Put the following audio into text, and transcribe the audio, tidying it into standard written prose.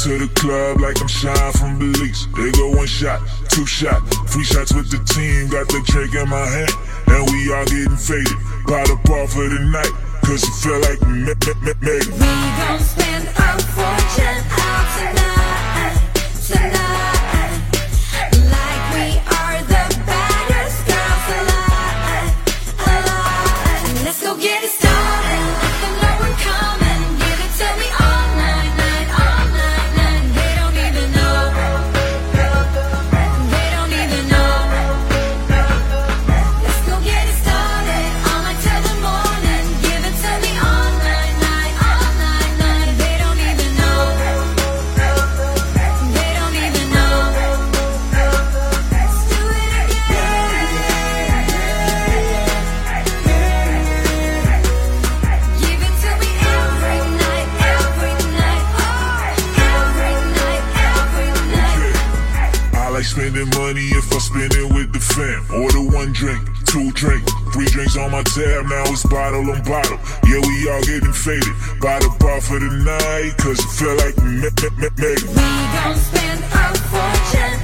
to the club like I'm Shine from Belize. They go 1 shot, 2 shot, 3 shots with the team. Got the drink in my hand, and we all getting faded. Bought a bar for the night, cause it felt like we made it. We gon' spend our fortune out tonight, tonight. Like we are the baddest girls alive, alive. Let's go get it started, let them know we're coming. Give it to me all night, night, all night, night. They don't even know, they don't even know. Let's go get it started, all night till the morning. Give it to me all night, night, all night, night. They don't even know, they don't even know. Let's do it again. Give it to me every night, every night, oh, every night, every night. I like spending money if I spend it with the fam. Order 1 drink, 2 drink, 3 drinks on my tab. Now it's bottle on bottle. Yeah, we all getting faded. Bought a bar for the night, cause it felt like we made it. We gon' spend our fortune